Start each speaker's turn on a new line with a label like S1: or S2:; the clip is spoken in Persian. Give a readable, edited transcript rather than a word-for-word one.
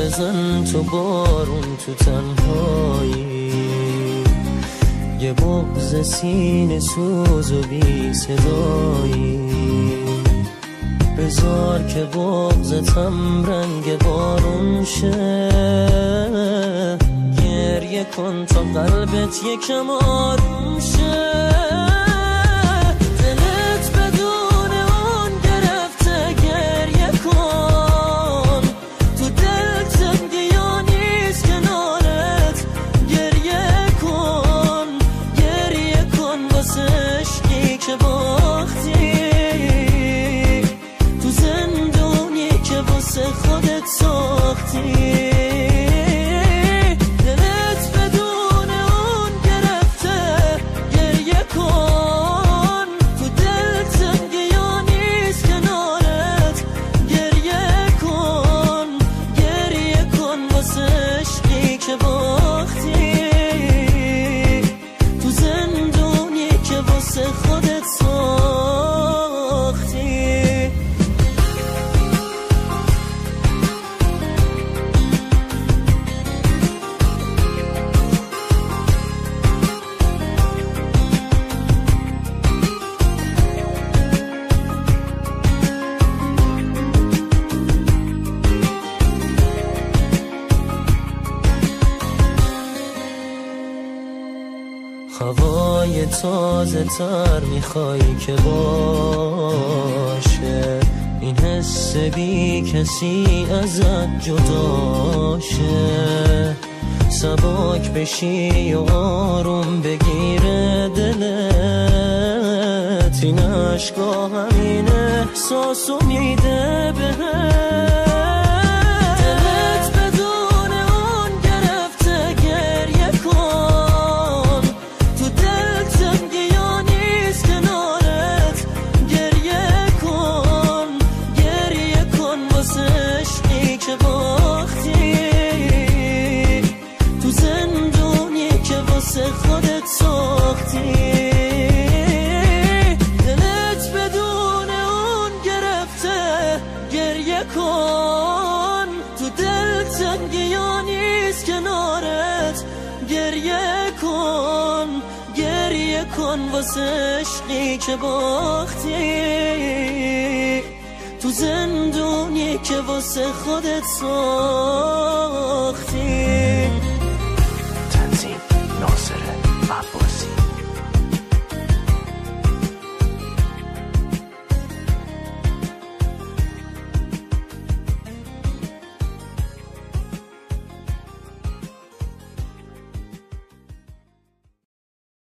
S1: بزن تو بارون تو تنهایی، یه بغض سینه سوز و بی صدایی، بذار که بغضتم رنگ بارون شه، گریه کن تا قلبت یکم آروم شه. دلت بدون اون گرفته گریه کن، تو دل تنگی یا نیست کنارت، گریه کن واسه عشقی که باختی، تو زندونی که واسه خودت ساختی. هوای تازه تر میخوای که باشه، این حس بی کسی ازت جداشه، سباک بشی و آروم بگیره دلت، این عشقا همین احساسو میده بهت. خودت ساختی، دلت بدون اون گرفته گریه کن، تو دل تنگی یا نیست کنارت، گریه کن واسه عشقی که باختی، تو زندونی که واسه خودت ساختی.
S2: ناصر عباسی.